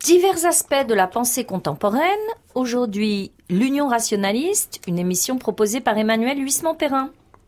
Divers aspects de la pensée contemporaine. Aujourd'hui, l'Union rationaliste, une émission proposée par Emmanuel Huisman-Perrin.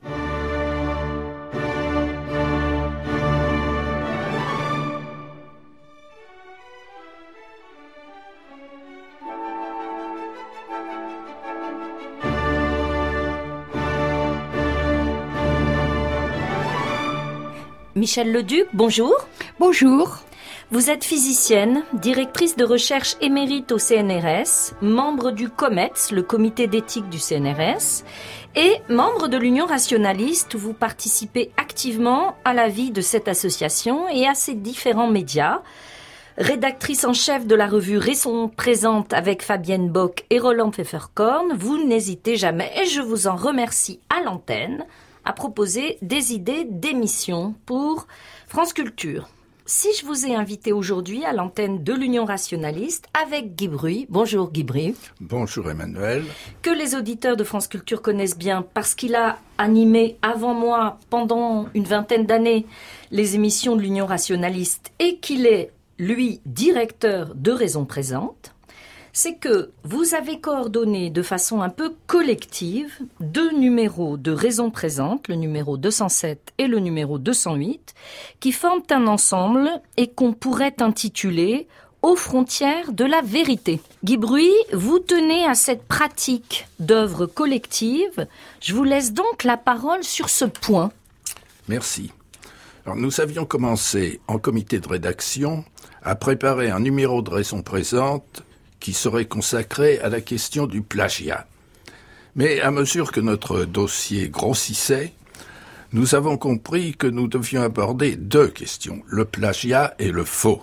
Michèle Leduc, bonjour. Bonjour. Vous êtes physicienne, directrice de recherche émérite au CNRS, membre du COMETS, le comité d'éthique du CNRS, et membre de l'Union rationaliste où vous participez activement à la vie de cette association et à ses différents médias. Rédactrice en chef de la revue Raison Présente avec Fabienne Bock et Roland Pfefferkorn, vous n'hésitez jamais, et je vous en remercie à l'antenne, à proposer des idées d'émissions pour France Culture. Si je vous ai invité aujourd'hui à l'antenne de l'Union rationaliste avec Guy Bruy. Bonjour Guy Bruy. Bonjour Emmanuel. Que les auditeurs de France Culture connaissent bien parce qu'il a animé avant moi pendant une vingtaine d'années les émissions de l'Union rationaliste et qu'il est, lui, directeur de Raison Présente. C'est que vous avez coordonné de façon un peu collective 2 numéros de Raison Présente, le numéro 207 et le numéro 208, qui forment un ensemble et qu'on pourrait intituler « Aux frontières de la vérité ». Guy Bruy, vous tenez à cette pratique d'œuvre collective. Je vous laisse donc la parole sur ce point. Merci. Alors, nous avions commencé en comité de rédaction à préparer un numéro de Raison Présente qui serait consacré à la question du plagiat. Mais à mesure que notre dossier grossissait, nous avons compris que nous devions aborder 2 questions, le plagiat et le faux.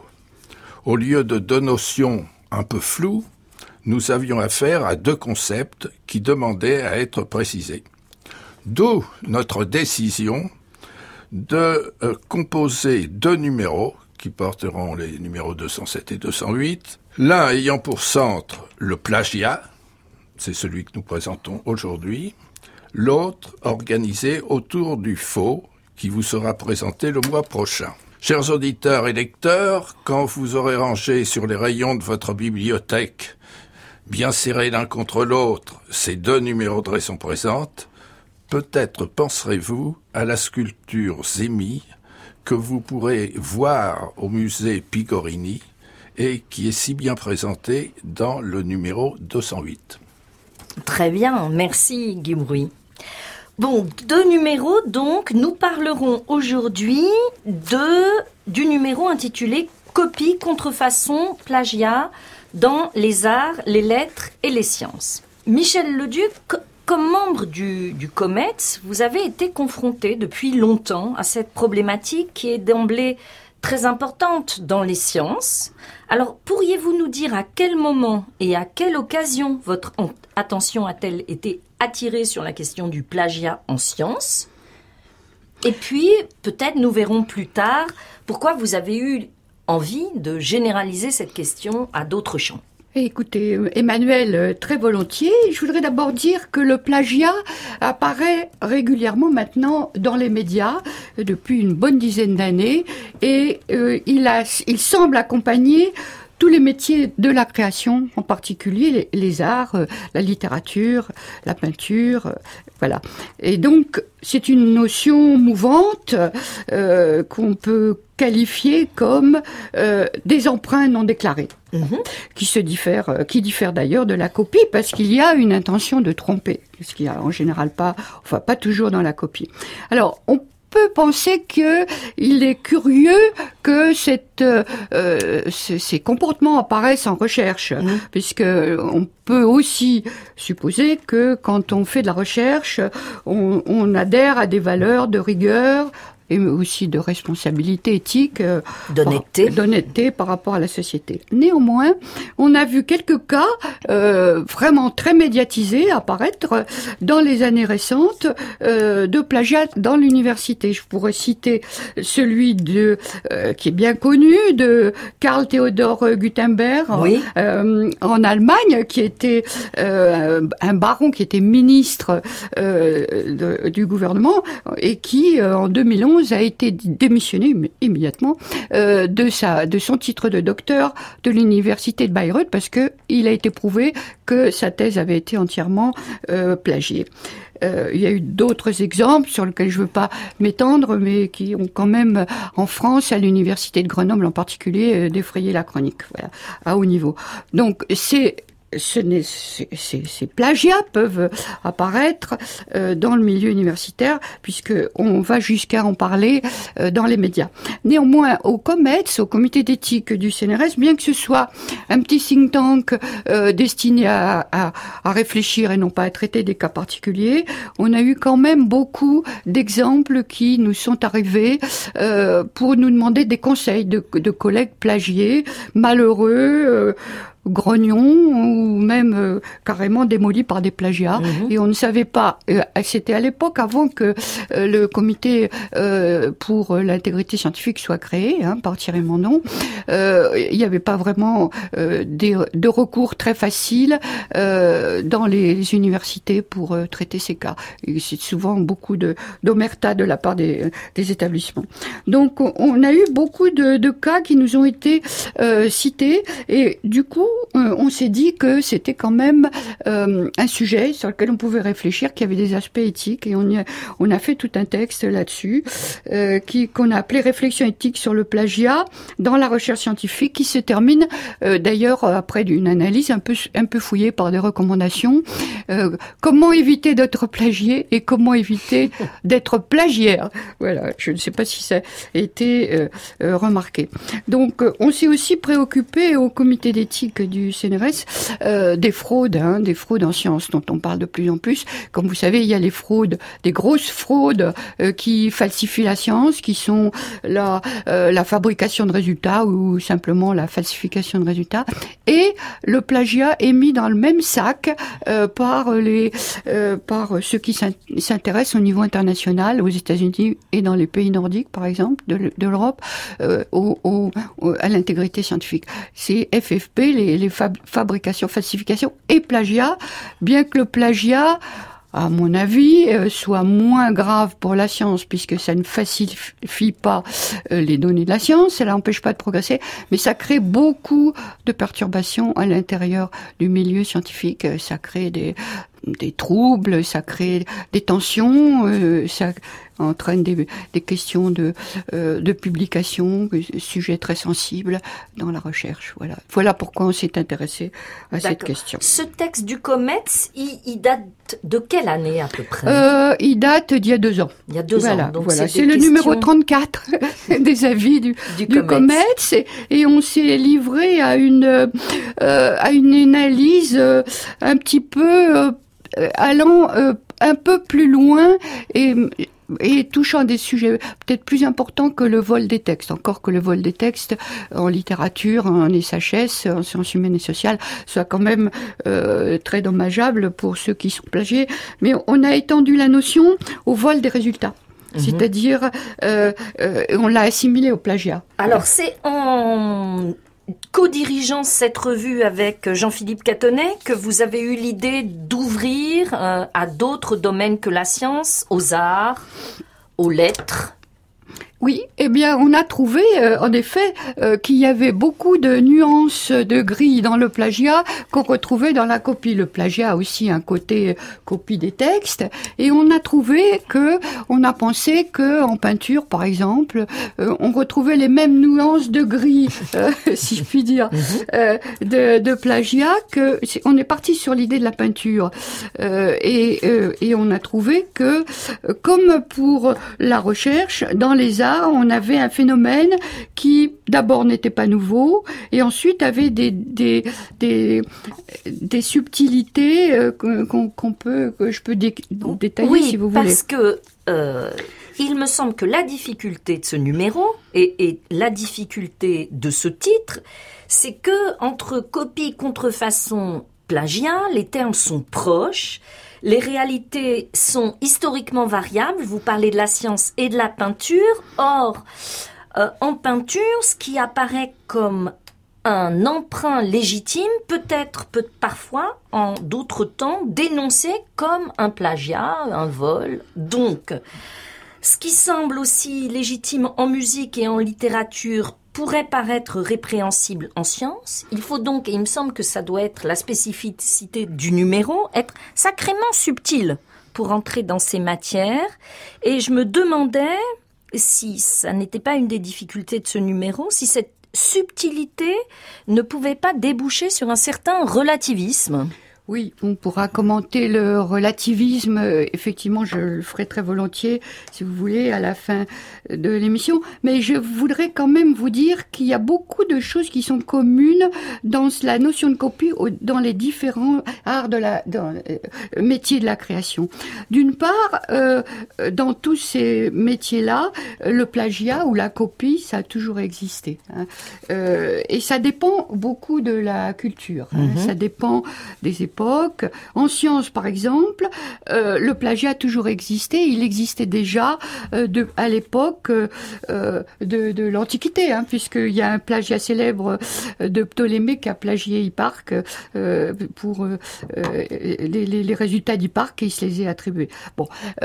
Au lieu de 2 notions un peu floues, nous avions affaire à 2 concepts qui demandaient à être précisés. D'où notre décision de composer 2 numéros qui porteront les numéros 207 et 208, l'un ayant pour centre le plagiat, c'est celui que nous présentons aujourd'hui, l'autre organisé autour du faux, qui vous sera présenté le mois prochain. Chers auditeurs et lecteurs, quand vous aurez rangé sur les rayons de votre bibliothèque, bien serrés l'un contre l'autre, ces 2 numéros de Raison Présente, peut-être penserez-vous à la sculpture Zémie, que vous pourrez voir au musée Pigorini et qui est si bien présentée dans le numéro 208. Très bien, merci Guy Bruy. Bon, 2 numéros donc, nous parlerons aujourd'hui du numéro intitulé « Copie, contrefaçon, plagiat dans les arts, les lettres et les sciences ». Michèle Leduc, comme membre du COMETS, vous avez été confronté depuis longtemps à cette problématique qui est d'emblée très importante dans les sciences. Alors, pourriez-vous nous dire à quel moment et à quelle occasion votre attention a-t-elle été attirée sur la question du plagiat en sciences ? Et puis, peut-être nous verrons plus tard pourquoi vous avez eu envie de généraliser cette question à d'autres champs. Écoutez, Emmanuel, très volontiers. Je voudrais d'abord dire que le plagiat apparaît régulièrement maintenant dans les médias depuis une bonne dizaine d'années et il semble accompagner tous les métiers de la création, en particulier les arts, la littérature, la peinture, voilà. Et donc, c'est une notion mouvante qu'on peut qualifier comme des emprunts non déclarés, qui diffèrent d'ailleurs de la copie, parce qu'il y a une intention de tromper, ce qu'il y a en général pas toujours dans la copie. Alors, on peut penser qu'il est curieux que ces comportements apparaissent en recherche, puisque on peut aussi supposer que quand on fait de la recherche, on adhère à des valeurs de rigueur et aussi de responsabilité éthique, d'honnêteté par rapport à la société. Néanmoins, on a vu quelques cas vraiment très médiatisés apparaître dans les années récentes de plagiat dans l'université. Je pourrais citer celui qui est bien connu de Karl Theodor Gutenberg en Allemagne, qui était un baron qui était ministre du gouvernement et qui en 2011 2011 a été démissionné immédiatement de son titre de docteur de l'université de Bayreuth parce que il a été prouvé que sa thèse avait été entièrement plagiée. Il y a eu d'autres exemples sur lesquels je ne veux pas m'étendre, mais qui ont quand même, en France, à l'université de Grenoble en particulier, défrayé la chronique, voilà, à haut niveau. Donc, ces plagiats peuvent apparaître dans le milieu universitaire, puisque on va jusqu'à en parler dans les médias. Néanmoins, au COMETS, au comité d'éthique du CNRS, bien que ce soit un petit think tank destiné à réfléchir et non pas à traiter des cas particuliers, on a eu quand même beaucoup d'exemples qui nous sont arrivés pour nous demander des conseils de collègues plagiés, malheureux, grognons ou même carrément démolis par des plagiats. Et on ne savait pas, c'était à l'époque avant que le comité pour l'intégrité scientifique soit créé, par Thierry Mandon, il n'y avait pas vraiment de recours très faciles dans les universités pour traiter ces cas. Et c'est souvent beaucoup d'omerta de la part des établissements. Donc on a eu beaucoup de cas qui nous ont été cités et du coup on s'est dit que c'était quand même un sujet sur lequel on pouvait réfléchir, qui avait des aspects éthiques, et on a fait tout un texte là-dessus qu'on a appelé Réflexion éthique sur le plagiat dans la recherche scientifique, qui se termine d'ailleurs après une analyse un peu fouillée par des recommandations. Comment éviter d'être plagié et comment éviter d'être plagiaire. Voilà, je ne sais pas si ça a été remarqué. Donc on s'est aussi préoccupé au comité d'éthique du CNRS des fraudes en sciences dont on parle de plus en plus. Comme vous savez, il y a les fraudes, des grosses fraudes qui falsifient la science, qui sont la fabrication de résultats ou simplement la falsification de résultats. Et le plagiat est mis dans le même sac par ceux qui s'intéressent au niveau international, aux États-Unis et dans les pays nordiques, par exemple, de l'Europe, à l'intégrité scientifique. C'est FFP, les fabrication, falsification et plagiat, bien que le plagiat, à mon avis, soit moins grave pour la science, puisque ça ne falsifie pas les données de la science, ça l'empêche pas de progresser, mais ça crée beaucoup de perturbations à l'intérieur du milieu scientifique, ça crée des troubles, ça crée des tensions, ça entraîne des questions de publication, sujets très sensibles dans la recherche. Voilà pourquoi on s'est intéressé à cette question. Ce texte du COMETS, il date de quelle année à peu près Il date d'il y a 2 ans. Il y a 2 ans. Donc c'est le numéro 34 des avis du COMETS, et on s'est livré à une analyse un petit peu allant un peu plus loin et touchant des sujets peut-être plus importants que le vol des textes. Encore que le vol des textes en littérature, en SHS, en sciences humaines et sociales, soit quand même très dommageable pour ceux qui sont plagiés. Mais on a étendu la notion au vol des résultats. C'est-à-dire, on l'a assimilé au plagiat. Alors, c'est en co-dirigeant cette revue avec Jean-Philippe Catonnet que vous avez eu l'idée d'ouvrir à d'autres domaines que la science, aux arts, aux lettres. Oui, eh bien, on a trouvé, en effet, qu'il y avait beaucoup de nuances de gris dans le plagiat qu'on retrouvait dans la copie. Le plagiat a aussi un côté copie des textes, et on a trouvé on a pensé que en peinture, par exemple, on retrouvait les mêmes nuances de gris, si je puis dire, de plagiat. On est parti sur l'idée de la peinture, et on a trouvé que, comme pour la recherche, dans les arts, on avait un phénomène qui d'abord n'était pas nouveau et ensuite avait des subtilités que je peux détailler si vous voulez. Parce que il me semble que la difficulté de ce numéro et la difficulté de ce titre, c'est que entre copie, contrefaçon, plagiat, les termes sont proches. Les réalités sont historiquement variables. Vous parlez de la science et de la peinture. Or, en peinture, ce qui apparaît comme un emprunt légitime peut parfois, en d'autres temps, dénoncé comme un plagiat, un vol. Donc, Ce qui semble aussi légitime en musique et en littérature pourrait paraître répréhensible en sciences. Il faut donc, et il me semble que ça doit être la spécificité du numéro, être sacrément subtil pour entrer dans ces matières. Et je me demandais si ça n'était pas une des difficultés de ce numéro, si cette subtilité ne pouvait pas déboucher sur un certain relativisme. Oui, on pourra commenter le relativisme. Effectivement, je le ferai très volontiers, si vous voulez, à la fin de l'émission. Mais je voudrais quand même vous dire qu'il y a beaucoup de choses qui sont communes dans la notion de copie, dans les différents arts métiers de la création. D'une part, dans tous ces métiers-là, le plagiat ou la copie, ça a toujours existé. Et ça dépend beaucoup de la culture. Ça dépend des époques. En sciences, par exemple, le plagiat a toujours existé. Il existait déjà à l'époque de l'Antiquité, puisqu'il y a un plagiat célèbre de Ptolémée qui a plagié Hipparque pour les résultats d'Hipparque et il se les a attribués. Bon,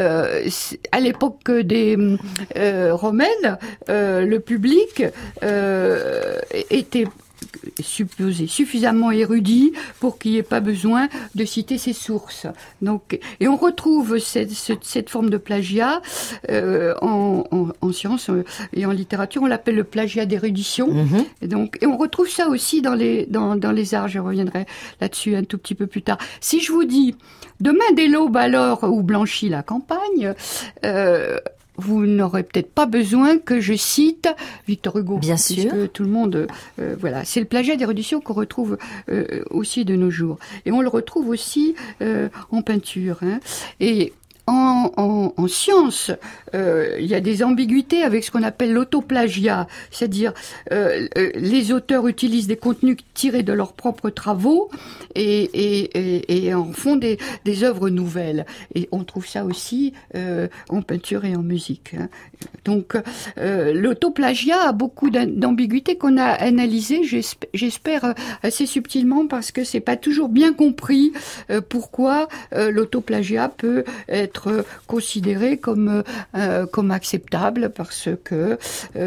à l'époque des Romaines, le public était supposé suffisamment érudit pour qu'il n'y ait pas besoin de citer ses sources. Donc, et on retrouve cette forme de plagiat en sciences et en littérature, on l'appelle le plagiat d'érudition. Et on retrouve ça aussi dans les arts. Je reviendrai là-dessus un tout petit peu plus tard. Si je vous dis demain dès l'aube alors où blanchit la campagne, vous n'aurez peut-être pas besoin que je cite Victor Hugo. Bien sûr. Puisque tout le monde, voilà. C'est le plagiat d'érudition qu'on retrouve aussi de nos jours. Et on le retrouve aussi en peinture. Et en sciences, il y a des ambiguïtés avec ce qu'on appelle l'autoplagiat, c'est-à-dire les auteurs utilisent des contenus tirés de leurs propres travaux et en font des œuvres nouvelles. Et on trouve ça aussi en peinture et en musique. Donc l'autoplagiat a beaucoup d'ambiguïtés qu'on a analysées, j'espère assez subtilement, parce que c'est pas toujours bien compris pourquoi l'autoplagiat peut être considéré comme acceptable, parce que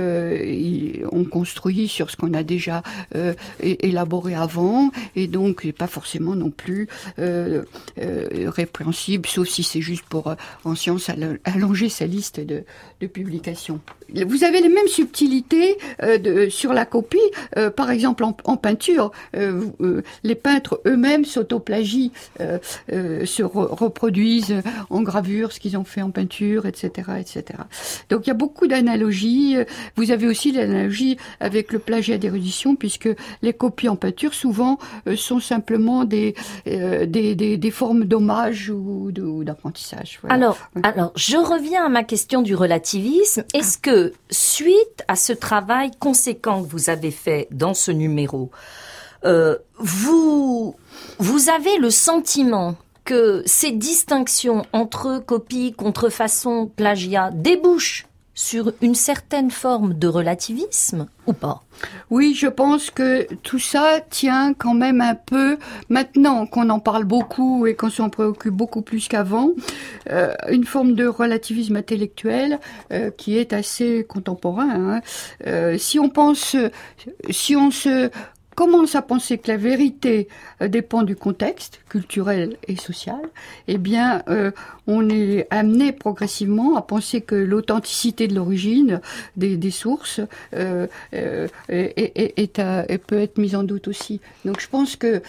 on construit sur ce qu'on a déjà élaboré avant, et donc c'est pas forcément non plus répréhensible, sauf si c'est juste pour en sciences allonger sa liste de publications. Vous avez les mêmes subtilités sur la copie, par exemple en peinture, les peintres eux-mêmes s'autoplagient, se reproduisent en gravure ce qu'ils ont fait en peinture, etc., etc. Donc il y a beaucoup d'analogies. Vous avez aussi l'analogie avec le plagiat d'érudition, puisque les copies en peinture souvent sont simplement des formes d'hommage ou d'apprentissage. Voilà. Alors, je reviens à ma question du relativisme. Est-ce que, suite à ce travail conséquent que vous avez fait dans ce numéro, vous avez le sentiment que ces distinctions entre copie, contrefaçon, plagiat débouchent sur une certaine forme de relativisme ou pas? Oui, je pense que tout ça tient quand même un peu, maintenant qu'on en parle beaucoup et qu'on s'en préoccupe beaucoup plus qu'avant, une forme de relativisme intellectuel qui est assez contemporain. Si on se commence à penser que la vérité dépend du contexte culturel et social, eh bien, on est amené progressivement à penser que l'authenticité de l'origine des sources peut être mise en doute aussi. Donc, je pense que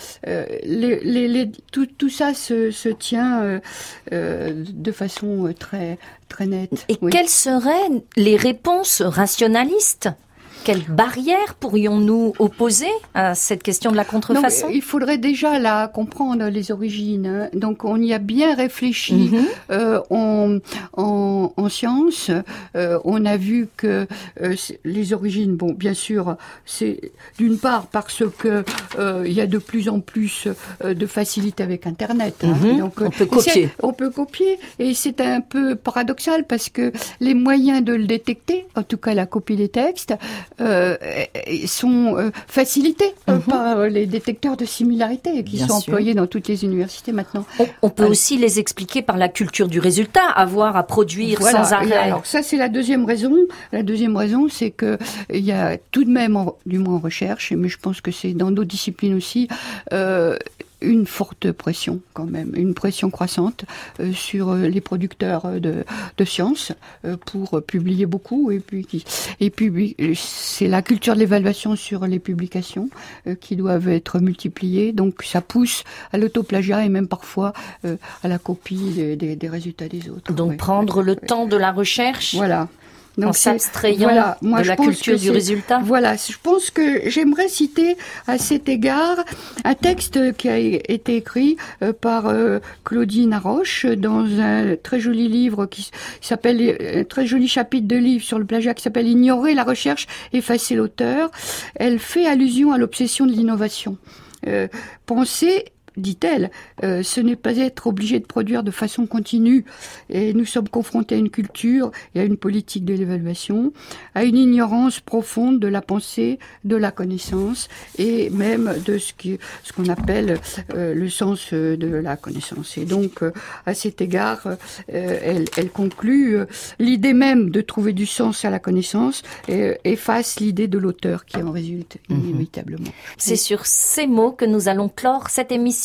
tout ça se tient de façon très très nette. Et quelles seraient les réponses rationalistes? Quelles barrières pourrions-nous opposer à cette question de la contrefaçon? Il faudrait déjà comprendre les origines. Donc on y a bien réfléchi en sciences. On a vu que les origines, bon, bien sûr, c'est d'une part parce que il y a de plus en plus de facilité avec Internet. Donc on peut copier. Et c'est un peu paradoxal parce que les moyens de le détecter, en tout cas la copie des textes, sont facilités par les détecteurs de similarité qui sont employés dans toutes les universités maintenant. On peut aussi les expliquer par la culture du résultat, avoir à produire sans arrêt. Alors ça, c'est la deuxième raison. La deuxième raison, c'est que il y a tout de même, du moins en recherche, mais je pense que c'est dans d'autres disciplines aussi, une forte pression quand même, une pression croissante sur les producteurs de sciences pour publier beaucoup et puis c'est la culture de l'évaluation sur les publications qui doivent être multipliées, donc ça pousse à l'autoplagiat et même parfois à la copie des résultats des autres. Donc prendre le temps de la recherche. Voilà. Donc, en s'abstrayant de la culture du résultat. Voilà, je pense que j'aimerais citer à cet égard un texte qui a été écrit par Claudine Arroche dans un très joli livre qui s'appelle, un très joli chapitre de livre sur le plagiat qui s'appelle « Ignorer la recherche, effacer l'auteur ». Elle fait allusion à l'obsession de l'innovation. Penser, dit-elle, ce n'est pas être obligé de produire de façon continue. Et nous sommes confrontés à une culture et à une politique de l'évaluation, à une ignorance profonde de la pensée, de la connaissance et même de ce qu'on appelle le sens de la connaissance. Et donc, à cet égard, elle conclut l'idée même de trouver du sens à la connaissance efface l'idée de l'auteur qui en résulte inévitablement. C'est sur ces mots que nous allons clore cette émission.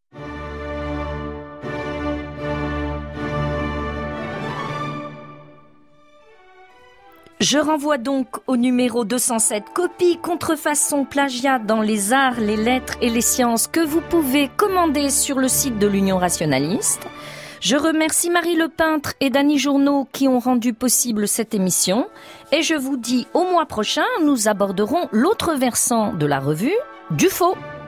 Je renvoie donc au numéro 207, copie, contrefaçon, plagiat dans les arts, les lettres et les sciences que vous pouvez commander sur le site de l'Union rationaliste. Je remercie Marie Lepeintre et Dany Journeau qui ont rendu possible cette émission. Et je vous dis au mois prochain, nous aborderons l'autre versant de la revue, du faux.